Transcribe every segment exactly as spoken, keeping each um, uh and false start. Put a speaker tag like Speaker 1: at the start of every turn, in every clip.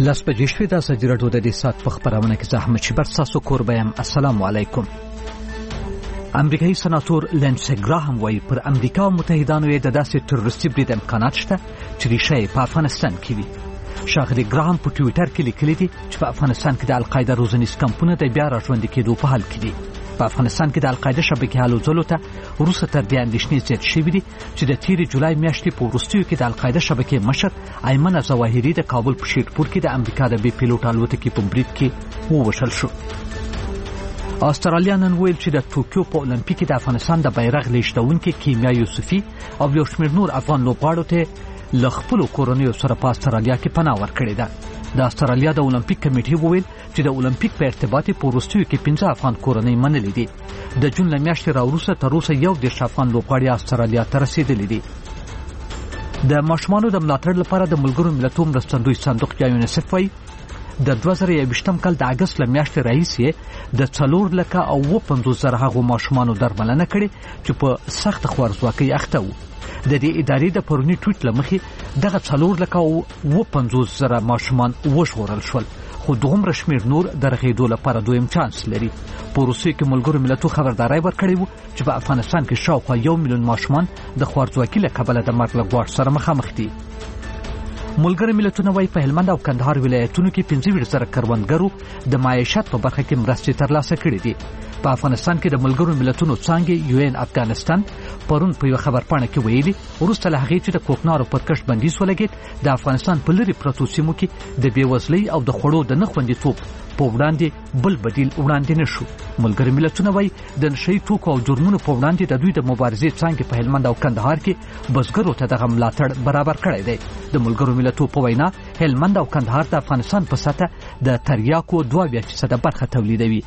Speaker 1: لاس بجې شوې د ازادي راډیو د دې ساعت په خپرونه کې زه احمد شیبر ستاسو کوربه یم. السلام علیکم. امریکایي سناتور لینسي ګراهم وایي پر امریکا او متحدانو یې د داسې تروریستي برید امکانات شته چې ریښه یې په افغانستان کې وي. ښاغلي ګراهم په ټویټر کې لیکلي دي چې په افغانستان کې د القاعده روزنیز کمپونه د بیا راژوندي کېدو په حال کې دي. په افغانستان کې د القاعده شبکې هلو ته وروسته تر دې اندېښنې زیات شوي دي چې د تېرې جولای میاشتې په وروستیو کې د القاعده شبکې مشر ایمن ظواهري د کابل په شیرپور کې د امریکا د بې پیلوټ الوتکې په برید کې ووژل شو. استرالیا نن ویل چې د ټوکیو په اولمپیک کې د افغانستان د بیرغ لیږدونکي کیمیا یوسفي او یو شمېر نور افغان لوبغاړو ته له خپلو کورنیو سره په استرالیا کې پناه ورکړې ده. د استرالیا د اولمپیک کمیټې وویل چې د اولمپیک په ارتباط په وروستیو کې پنځه افغان کورنۍ منلې دي. د جون له میاشتې راوروسته تر اوسه یو دېرش افغان لوبغاړي استرالیا ته رسېدلي دي. د ماشومانو د ملاتړ لپاره د ملګرو ملتونو مرستندوی صندوق یا یونیسف وایي د دوه زره یوویشتم کال د اګست له میاشتې راهیسې د څلور لکه او اووه پنځوس زره هغو ماشومانو درملنه کړې چې په سخته خوارځواکۍ اخته وو. د دې ادارې د پروني ټویټ له مخې دغه څلور لکه او اووه پنځوس زره ماشومان وژغورل شول، خو دومره شمېر نور د رغېدو لپاره دویم چانس لري. په روسیې کې ملګرو ملتونو خبرداری ورکړی و چې په افغانستان کې شاوخوا یو میلیون ماشومان د خوارځواکۍ له کبله د مرګ له ګواښ سره مخامخ دي. ملګرو ملتونو وايي په هلمند او کندهار ولایتونو کې پنځه ویشت زره کروندګرو د معیشت په برخه کې مرستې ترلاسه کړې دي. په افغانستان کې د ملګرو ملتونو څانګې یو ان افغانستان پرون په یو خبرپاڼه کې ویلي وروسته له هغې چې د کوکنارو پر کښت بندیز ولګېد د افغانستان په لرې پرتو سیمو کې د بېوزلۍ او د خوړو د نه خوندیتوب په وړاندې بل بدیل وړاندې نه شو. ملګرو ملتونه وايي د نشهیي توکو او جرمونو په وړاندې د دوی د مبارزې څانګې په هلمند او کندهار کې بزګرو ته دغه ملاتړ برابر کړی دی. د ملګرو ملتونو په وینا هلمند او کندهار د افغانستان په سطح د تریاکو دوه اویا فیصده برخه تولیدوي.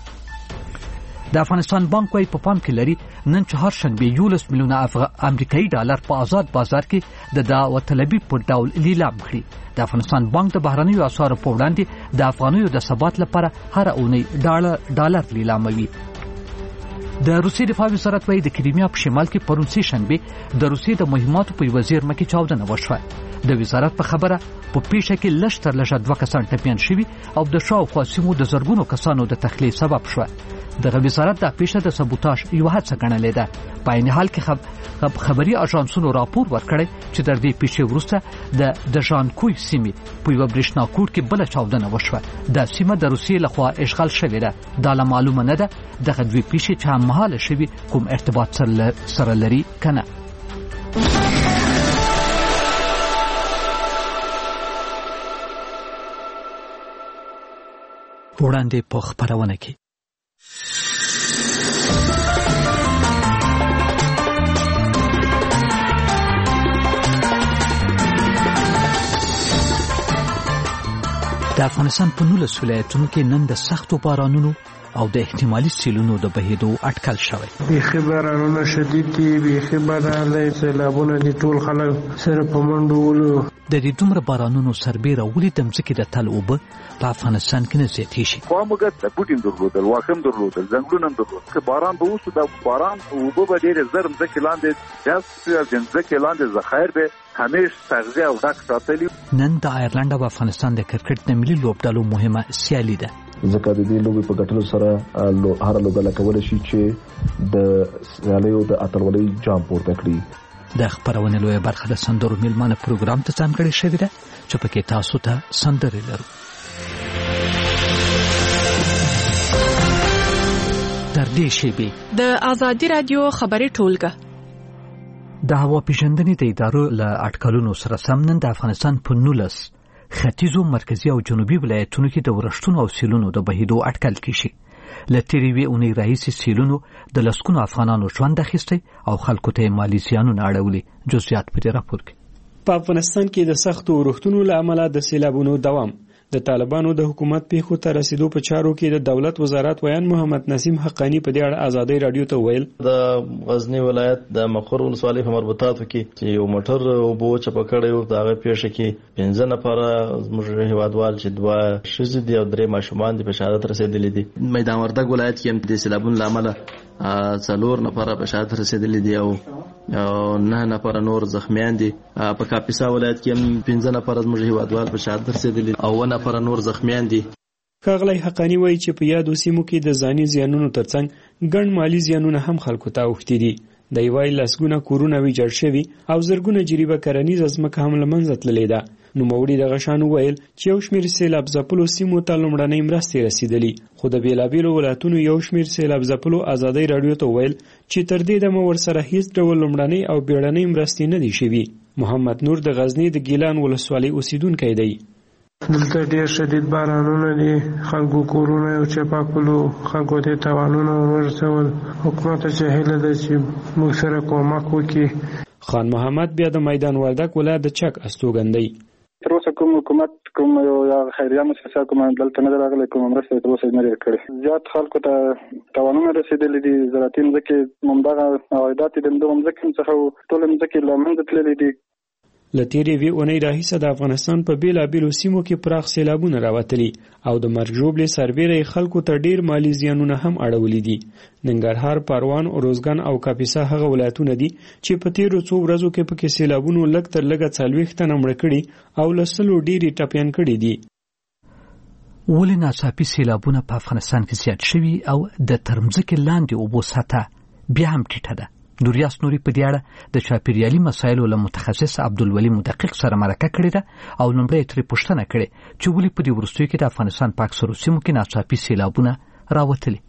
Speaker 1: د افغانستان بانک وايي په پام کې لري نن چهارشنبې یولس میلیونه امریکایي ډالر په آزاد بازار کې د دعوت طلبي په ډول لیلام کړي. د افغانستان بانک د بهرنیو اسعارو په وړاندې د افغانیو د ثبات لپاره هر اونۍ ډالر لیلاموي. د روسیې دفاع وزارت وايي د کریمیا په شمال کې پرون سه شنبه د روسیې د مهماتو په وزیر مکه چاودنه وشوه. د وزارت په خبره په پیښه کې لږ تر لږه دوه کسان ټپیان شوي او د شاوخوا سیمو د زرګونو کسانو د تخلیې سبب شوه. دغه وزارت د پیښه د سبوتاژ یو هڅه ګڼلې ده. په عین حال کې خب خبري اژانسونو راپور ورکړی چې تر دې پیښې وروسته د د ژانکوی سیمې په یو برېښنا کوټ کې بل چاودنه وشوه. دا سیمه د روسیې لخوا اشغال شوې ده. دا لا معلومه نه ده دغه دوی پیښې چې هممهاله شوي کوم ارتباط سره لري کنه. وړاندې په خبرونه کې د افغانستان په نولس ولایتونو کې نن د سختو بارانونو او د احتمالي سیلونو د بهیدو اټکل شوی.
Speaker 2: بیخي بارانونه شدید دي، بیخي باران سیلابونه دي، ټول خلک سره په منډو ولو.
Speaker 1: د دې دومره بارانونو سربیره ولې د مځکې د تل اوبه په افغانستان کې نه زیاتې شي؟
Speaker 3: خو موږ د بوټین درلودل، واښه درلودل، ځنګلونه درلودل. که باران به وشو د باران اوبه به ډېرې زر مځکې لاندې داسې د مځکې لاندې ذخایر به همیش تغذیه او ډک ساتلي.
Speaker 1: نن د آیرلند او افغانستان د کرکټ د ملي لوبډلو مهمه سیالي ده.
Speaker 4: ځکه د دې لوبې په ګټلو سره هر لوبډله کولی شي چې د سیالیو د اتلولۍ جام پورته کړي.
Speaker 1: د خبرونې لویه برخه د سندرو میلمانه پروګرام ته ځانګړې شوې ده چې پکې تاسو ته سندرې لرو. تر دې شیبې
Speaker 5: د ازادي رادیو خبري ټولګه
Speaker 1: د هوا پیژندنې د ادارو له اټکلونو سره سم نن د افغانستان په نولس ختیځو، مرکزي او جنوبي ولایتونو کې د ورښتونو او سیلونو د بهیدو اټکل کیږي. له تېرې یوې اونۍ راهیسې سیلونو د لسګونو افغانانو ژوند اخیستی او خلکو ته مالي زیانونه اړولي. جزئیات په دې راپور کې.
Speaker 6: په افغانستان کې د سختو ورښتونو له امله د سیلابونو دوام د طالبانو د حکومت پیښو ته رسیدو په چارو کې د دولت وزارت ویان محمد نسیم حقانی په دې اړه ازادي رادیو ته ویل
Speaker 7: د غزنی ولایت د مخور ولسوالۍ په مربوطاتو کې چې یو موټر وبو چپه کړی و، دغه پیښه کې پنځه نفره زموږ هیوادوال چې دوه ښځې دي او درې ماشومان دي په شهادت رسېدلي دي. میدان وردګ ولایت کې هم د سیلابونو له امله څلور نفره په شهادت رسېدلي دي او او نه نفر نور زخمیان دي. په کاپیسا ولایت کې هم پنځه نفر زموږ هیوادوال په شهادت رسیدلي او اووه نفر نور زخمیان دي.
Speaker 6: ښاغلی حقانی وایي چې په یادو سیمو کې د ځاني زیانونو ترڅنګ ګڼ مالي زیانونه هم خلکو ته اوښتي دي. دی وایي لسګونه کورونه ویجاړ شوي او زرګونه جریبه کرنیزه ځمکه هم له منځه تللې ده. نوموړي دغه شان وویل چې یو شمېر سیلاب ځپلو سیمو ته لومړنۍ مرستې رسیدلي، خو د بېلابېلو ولایتونو یو شمېر سیلاب ځپلو ازادۍ راډیو ته وویل چې تر دې دمه ورسره هیڅ ډول لومړنۍ او بیړنۍ مرستې نه دي شوي. محمد نور د غزني د ګیلان ولسوالۍ اوسیدونکی دی.
Speaker 2: دلته ډېر شدید بارانونه دي، خلکو کورونه یو چپا کړلو، خلکو ته تاوانونه ورسول. حکومت ته هیله ده چې موږ سره کومک وکړي.
Speaker 6: خان محمد بیا د میدان وردګ ولایت د چک استوګن دی.
Speaker 8: تر اوسه کوم حکومت کوم یو خیریه مؤسسه کوم دلته نه راغلی، کوم مرسته تر اوسه نه لري کړې. زیات خلکو ته تاوانونه رسیدلي دي. زراعتي مځکې همدغه عوایدات د همدغو مځکو څخه ټولې مځکې له منځه تللي دي. له تېرې یوې اونۍ راهیسه د افغانستان په بېلابېلو سیمو کې پراخ سیلابونه راوتلي او د مرګ ژوبلې سربیره خلکو ته ډېر مالي زیانونه هم اړولي دي. ننګرهار، پروان، اروزګان او کاپیسا هغه ولایتونه دي چې په تېرو څو ورځو کې پکې سیلابونو لږ تر لږه څلوېښت تنه مړه کړي او له سلو ډېرې ټپیان کړي دي.
Speaker 1: ولې ناڅاپي سیلابونه په افغانستان کې زیات شوي او د تر مځکې لاندې اوبو سطحه بیا هم ټیټه ده؟ نوریاس نوري په دې اړه د چاپیریالي مسایلو له متخصص عبدالولي مدقق سره مرکه کړې ده او لومړی ترې پوښتنه کړې چې ولې په دې وروستیو کې د افغانستان په اکثرو سیمو کې ناڅاپي سیلابونه راوتلي.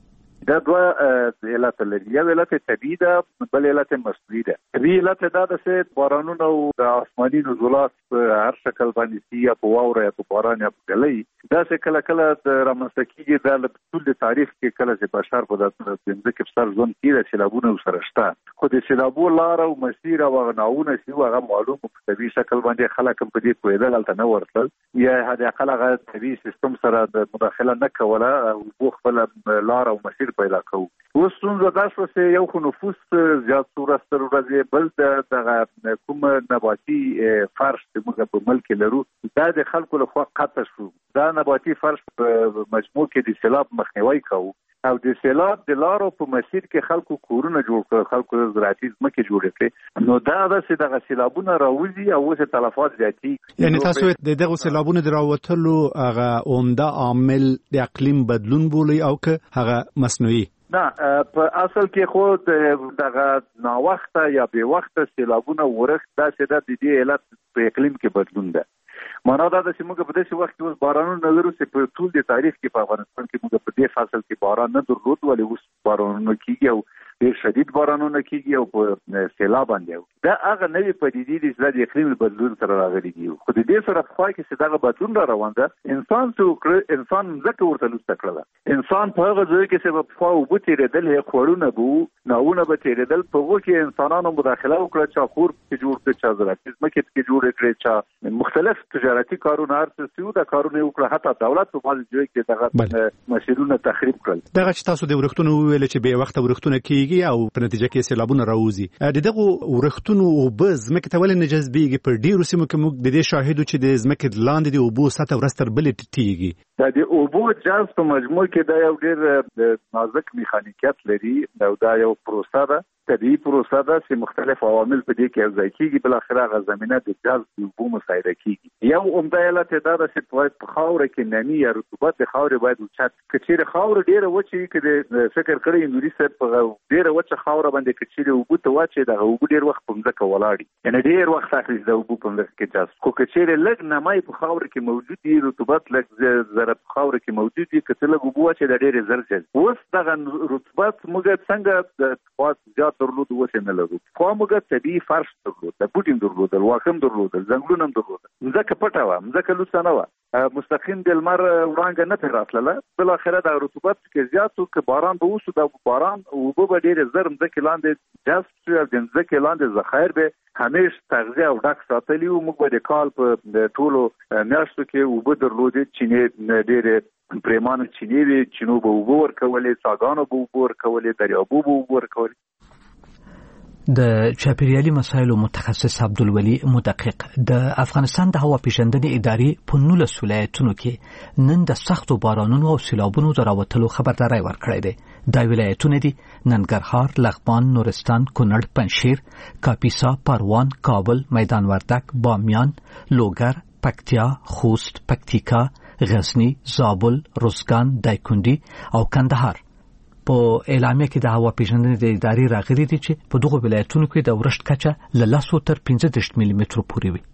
Speaker 3: دا دوه علت لري، یو علت طبیعي ده، بل علت مصنوعي ده. طبیعي علت دا ده چې بارانونه او د آسماني نزولات په هر شکل باندې سي، یا په واوره یا په باران یا په ګلۍ، دا چې کله کله د رامنځته کېږي. دا له ټول تاریخ کې کله چې بشر په دغه ځمکې په سر ژوند کوي سیلابونه ورسره شته، خو د سیلابو لاره او مسیر او هغه ناوونه چې هغه معلوم په طبیعي شکل باندې خلک هم په دې پوهېدل هلته نه ورتلل، یا حد اقل هغه طبیعي سیستم سره د مداخله نه کوله او اوبو خپله لاره او مسیر پیدا کوو. اوس ستونزه دا شوه چې یو خو نفوس زیات شو ورځ تر ورځې، بل د دغه کوم نباتي فرش چې موږ په ملک کې لرو دا د خلکو لخوا قطع شو. دا نباتي فرش په مجموع کې د سیلاب مخنیوی کوو او د سیلاب د لارو په مسیر کې خلکو کورونه جوړ کړل، خلکو زراعتي ځمکې جوړې کړې، نو دا د چې دغه سیلابونه راوځي او اوس تلفات زیاتېږي.
Speaker 9: یعنی تاسو د دغه سیلابونو د راوتلو هغه عمده عامل د اقلیم بدلون بولئ او که هغه مصنوعي؟
Speaker 3: نه، په اصل کې خو دغه ناوخته یا بې وخته سیلابونه ورښت دا چې د دې علت په اقلیم کې بدلون ده. معنا دا ده چې موږ په داسې وخت کې اوس بارانونه لرو چې په ټول د تاریخ کې په افغانستان کې موږ په دې فصل کې باران نه درلود، ولې اوس بارانونه کېږي او ډېر شدید بارانونه کېږي او په سیلاب باندې. دا هغه نوې پدیدې دي چې د اقلیم بدلون سره راغلي دي، خو د دې سره په خوا کې چې دغه بدلون را روان ده، انسان څه انسان ځکه ورته لوسته کړله. انسان په هغه ځای کې چې په خوا اوبه تېرېدل، خوړونه به ناوونه به تېرېدل، په هغو کې انسانانو مداخله وکړه، چا کور پکې جوړ کړه، چا زراعتي ځمکې پکې جوړې کړې، چا مختلف تجارتي کارونه هر څه سیو د کارونه وکړه، حتی دولت په بعضې ځای کې دغه مسیرونه تخریب کړل.
Speaker 9: دغه چې تاسو د ورښتونو وویل چې بې وخته ورښتونه کېږي او په نتیجه کې سیلابونه راوځي، د دغو ورښتونو اوبه ځمکې ته ولې نه جذبېږي؟ په ډېرو سیمو کې موږ د دې شاهد یو چې د ځمکې لاندې د اوبو سطحه ورځ تر بلې ټیټېږي.
Speaker 3: دا د اوبو جذب په مجموع کې دا یو ډېر نازک میخانیکیت لري او دا یو پروسه ده، طبیعي پروسه ده چې مختلف عوامل په دې کې یوځای کېږي، بالاخره هغه زمینه د جذب د اوبو مساعده کېږي. یو عمده علت دا ده چې باید په خاوره کې نمي یا رطوبت د خاورې باید اوچت، که چېرې خاوره ډېره وچه وي، که د فکر کړی نوري صاحب په ډېره وچه خاوره باندې که چېرې اوبو ته واچوي، دغه اوبه ډېر وخت په مځکه ولاړ وي، یعنې ډېر وخت اخلي د اوبو په مځکه کې جذب. خو که چېرې لږ نمی په خاوره کې موجود وي، رطوبت لږ ذره په خاوره کې موجود وي، که څه لږ اوبه واچوي دا ډېرې زر جذب. اوس دغه رطوبت موږ څنګه د خواص زیات درلود اوس یې نه لرو. خوا موږ طبیعي فرش درلود، د بوټي درلودل، واښه درلودل، ځنګلونه هم درلودل، مځکه پټه وه، مځکه لوڅه نه وه، مستقیم د لمر وړانګه نه ترې راتلله. بالاخره د رطوبت کې زیات و، که باران به وشو د باران اوبه به ډېرې زر مځکې لاندې جذب شي او د مځکې لاندې ذخایر به همیش تغذیه او ډک ساتلي وو. موږ به د کال په ټولو میاشتو کې اوبه درلودې، چینې ډېرې پرېمانه چینې وې، چینو به اوبه ورکولې، څاګانو به اوبه ورکولې، دریابو به اوبه ورکولې.
Speaker 1: د چاپیریالي مسایلو متخصص عبدالولي مدقق د افغانستان د هوا پیژندنې ادارې په نولس ولایتونو کې نن د سختو بارانونو او سیلابونو د راوتلو خبرداری ورکړی دی. دا ولایتونه دي ننګرهار، لغمان، نورستان، کونړ، پنجشیر، کاپیسا، پروان، کابل، میدان وردک، بامیان، لوګر، پکتیا، خوست، پکتیکا، غزنی، زابل، روزګان، دایکنډي او کندهار. په اعلامیه کې د هوا پیژندنې د ادارې راغلي دي چې په دغو ولایتونو کې د ورښت کچه له لسو تر پنځه دېرش ملي مترو پورې وي.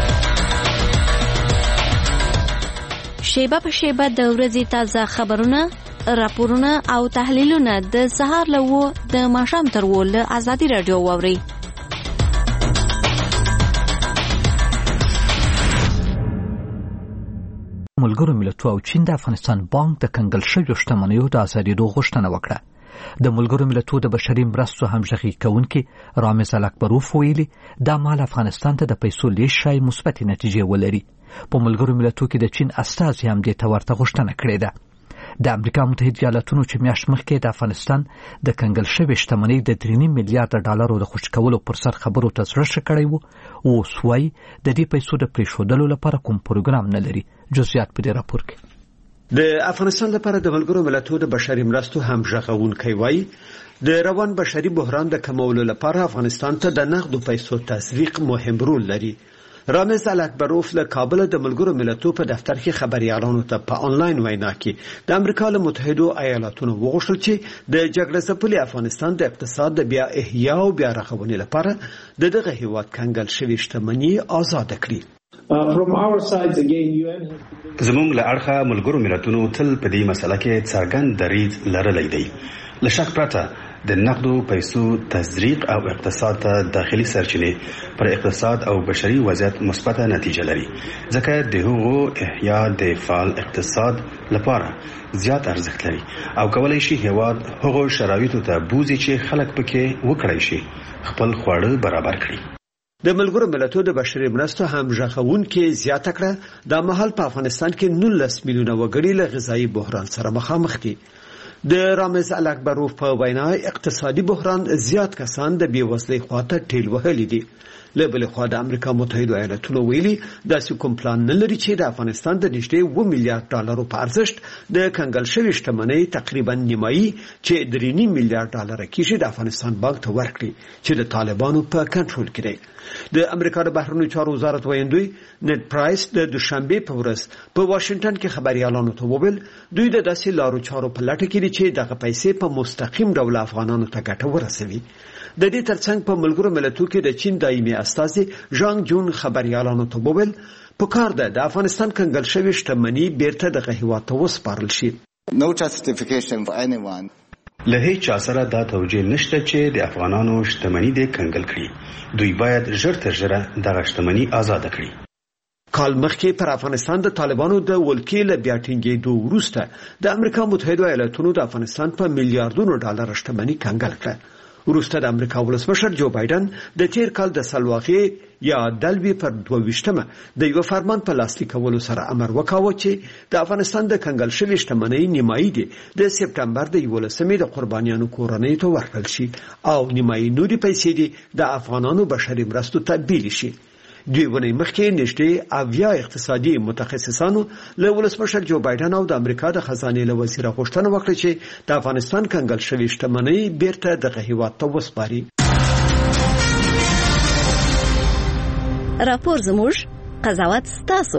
Speaker 10: شیبه په شیبه د ورځې تازه خبرونه، راپورونه او تحلیلونه د سهار له اوه د ماښام تر اوه له ازادي راډیو واورئ.
Speaker 1: ملګرو ملتونو او چین د افغانستان بانک د کنګل شویو شتمنیو د ازادېدو غوښتنه وکړه. د ملګرو ملتونو د بشري مرستو همغږي کوونکي رامز الکبروف ویلي دا مال افغانستان ته د پیسو لیږد شاید مثبتې نتیجې ولري. په ملګرو ملتونو کې د چین استازي هم دې ته ورته غوښتنه کړې ده. د امریکا متحده ایالاتونو چې میاشت مخکې د افغانستان د کنګل شوی شتمنۍ د درې نیم میلیارډ ډالرو د خوشی کولو پر سر خبرو ته زړه کړی وو، اوس وایي د دې پیسو د پریښودلو لپاره کوم پروګرام نه لري. جزئیات په دې راپور کې.
Speaker 11: د افغانستان لپاره د ملګرو ملتونو د بشري مرستو همغږونکي وایي د روان بشري بحران د کمولو لپاره افغانستان ته د نقدو پیسو تسویق مهم رول لري. رامز الکبروف له کابل د ملګرو ملتونو په دفتر کې خبريالانو ته په انلاین وینا کې د امریکا له متحده ایالاتونو وغوښتل چې د جګړې ځپلي افغانستان د اقتصاد د بیا احیا او بیا رغونې لپاره د دغه هیواد کنګل شوی شتمنۍ آزاد کړي.
Speaker 12: زموږ له اړخه ملګرو ملتونو تل په دې مسله کې څرګند دریځ لرلی دی. له شک پرته د نقدو پیسو تزریق او اقتصاد ته داخلي سرچینې پر اقتصاد او بشري وضعیت مثبته نتیجه لري، ځکه د هغو احیا د فعال اقتصاد لپاره زیات ارزښت لري او کولای شي هیواد هغو شرایطو ته بوزي چې خلک پکې وکړای شي خپل خواړه برابر کړي.
Speaker 11: د ملګرو ملتونو د بشري مرستو همغږونکي زیاته کړه د مهال په افغانستان کې نولس میلیونه وګړي له غذایی بحران سره مخامخ دي. د رامز الکبروف په وینا اقتصادي بحران زیات کسان د بیوزلۍ خواته ټیل وهلي دي. له بل خوا د امریکا متحده ایالاتونو ویلي داسې کوم پلان نه لري چې د افغانستان د نږدې اوه میلیارډ ډالرو په ارزښت د کنګل شوی شتمنۍ تقریبا نیمایي چې درې نیم میلیارډ ډالر کېږي د افغانستان بانک ته ورکړي چې د طالبانو په کنټرول کې دی. د امریکا د بهرنیو چارو وزارت ویاندوی نت پرایس د دوشنبه په ورځ په واشنگټن کې خبريالانو ته وویل دوی د داسې لارو چارو په لټه کې دي چې دغه پیسې په مستقیم ډول افغانانو ته ګټه ورسوي. د دې ترڅنګ په ملګرو ملتونو کې د چین دایمي استازي ژانګ جون خبريالانو ته وویل په کار ده د افغانستان کنګل شوی شتمنۍ بیرته د هیواد ته وسپارل شي.
Speaker 13: No justification for anyone.
Speaker 12: له هیڅ چا سره دا توجیه نشته چې د افغانانو شتمنۍ دې کنګل کړي. دوی باید ژر تر ژره دغه شتمنۍ آزاد کړي.
Speaker 11: کال مخکې پر افغانستان د طالبانو د ولکې له بیا ټینګېدو وروسته د امریکا متحده ایالاتونو د افغانستان په میلیارډونو ډالر شتمنۍ کنګل کړه. وروسته د امریکا ولسمشر جو بایدن د تیر کال د سلواغې یا دلوي پر دوه ویشتمه د یو فرمان په لاسلیک کولو سره امر وکاوه چې د افغانستان د کنګل شوی شتمنۍ نیمایي دي د سپټمبر د یولسمې د قربانیانو کورنۍ ته ورکړل شي او نیمایي نوري پیسې دي د افغانانو بشري مرستو ته بیل شي. دوی ونې مخکې نشته اویا اقتصادي متخصصانو له ولسمشر جو بایدن او د امریکا د خزانې له وزیر غوښتنه وکړه چې د افغانستان کنګل شوی شتمنۍ بیرته دغه هیواد ته وسپاري.
Speaker 10: راپور زموږ قضاوت ستاسو.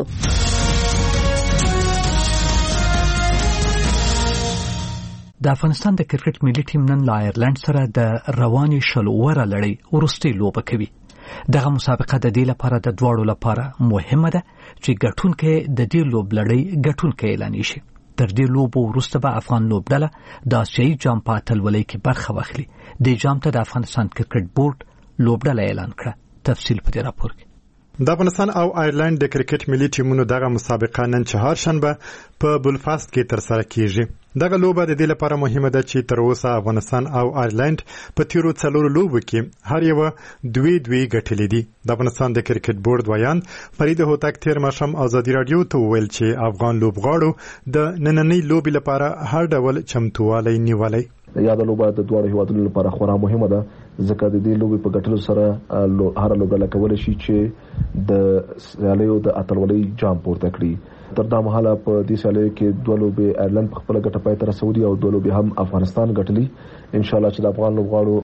Speaker 1: د افغانستان د کرکټ ملي ټیم نن له آیرلند سره د رواني شلو وره لړۍ وروستۍ لوبه کوي. دغه مسابقه د دې لپاره د دواړو لپاره مهمه ده چې ګټونکي د دې لوبلړۍ ګټونکي اعلان شي. تر دې لوبو وروسته به افغان لوبډله د آسیایي جام په اتلولۍ کې برخه واخلي. د جام ته د افغانستان کرکټ بورډ لوبډله اعلان کړه. تفصیل په دې راپور کې.
Speaker 9: د افغانستان او آیرلند د کرکټ ملي ټیمونو دغه مسابقه نن چهارشنبه په بلفاست کې ترسره کیږي. دغه لوبه د دې لپاره مهمه ده چې تر اوسه افغانستان او آیرلند په تیرو څلورو لوبو کې هر یو دوی دوی ګټلې دي. د افغانستان د کرکټ بورډ ویان فرید هوتک تیر ماښام ازادي رادیو ته ویل چې افغان لوبغاړو د نننۍ لوبې لپاره هر ډول چمتووالی نیولی.
Speaker 4: یا د لوبه د دوه هیوادونو لپاره خورا مهمه ده ځکه د دې لوبې په ګټلو سره هر لوبډله کولای شي چې د سیالیو د اتلولۍ جام پورته کړي. تر دا مهاله په دې سیالي کې دوه لوبې ایرلند په خپل ګټه پای ته رسولي او دوه لوبې هم افغانستان ګټلي. ان شاء الله چې د افغان لوبغاړو